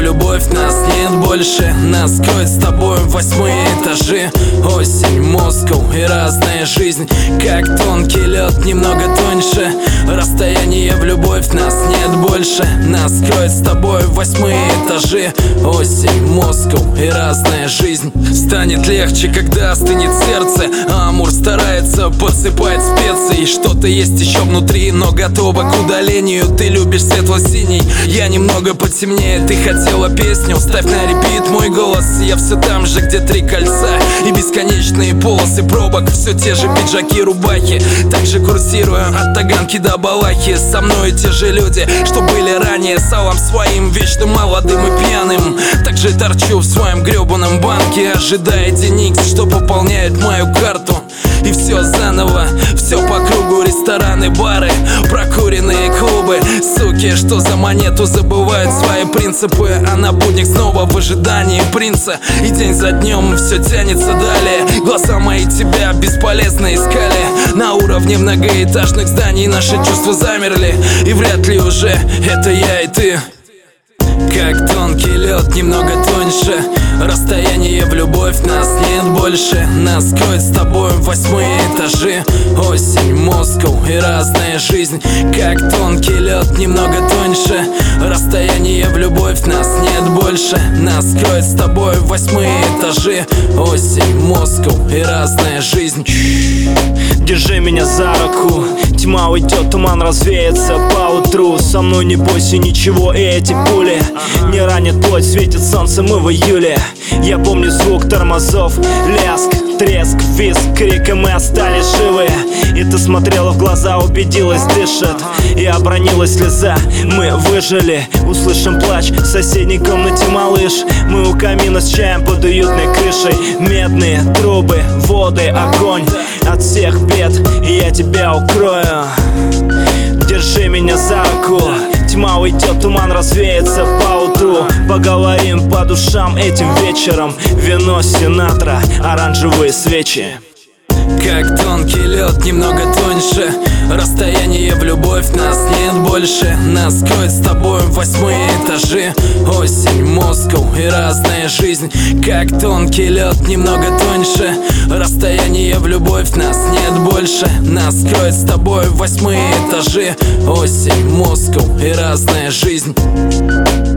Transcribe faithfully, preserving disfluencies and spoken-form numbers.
в любовь, нас нет больше. Нас кроет с тобой восьмые этажи. Осень, Москва и разная жизнь, как тонкий лед, немного тоньше. Расстояние в любовь, нас нет больше. Нас кроет с тобой восьмые этажи. Осень, Москва и разная жизнь. Станет легче, когда остынет сердце. Амур старается подсыпать специи. Что-то есть еще внутри, но готово к удалению. Ты любишь светло-синий, я немного потемнее. Ты хотела песню, ставь на репит мой голос. Я все там же, где три кольца и бесконечные полосы пробок. Все те же пиджаки, рубахи. Также курсирую от Таганки до Балахи. Со мной те же люди, что были ранее. Салом своим, вечно молодым и пьяным. Также торчу в своем гребаном банке, ожидая Деникс, что пополняет мою карту. И все заново, все по кругу. Рестораны, бары, прокуренные клубы. Суки, что за монету забывают свои принципы. А на будник снова в ожидании принца. И день за днем все тянется далее. Глаза мои тебя бесполезно искали. На уровне многоэтажных зданий наши чувства замерли. И вряд ли уже это я и ты. Как тонкий лед, немного тоньше. Расстояние в любовь, нас нет больше. Нас кроет с тобой восьмые этажи. Осень, Москва и разная жизнь, как тонкий лед, немного тоньше. Расстояние в любовь, нас нет больше. Нас кроет с тобой восьмые этажи. Осень, Москва и разная жизнь. Держи меня за руку, тьма уйдет, туман развеется поутру. Со мной не бойся ничего, и эти пули не ранят плоть, светит солнце, мы в июле. Я помню звук тормозов, ляск, треск, визг, крик, и мы остались живы. И ты смотрела в глаза, убедилась, дышит, и обронилась слеза. Мы выжили, услышим плач в соседней комнате, малыш. Мы у камина с чаем под уютной крышей. Медные трубы, воды, огонь от всех бед, и я тебя укрою. Держи меня за руку, тьма уйдет, туман развеется поутру. Поговорим по душам этим вечером. Вино, Синатра, оранжевые свечи. Как тонкий лед, немного тоньше. Расстояние в любовь, нас нет больше. Нас кроет с тобой восьмые этажи. Осень, Москва и разная жизнь, как тонкий лед, немного тоньше. Расстояние в любовь, нас нет больше. Нас кроет с тобой восьмые этажи. Осень, Москва и разная жизнь.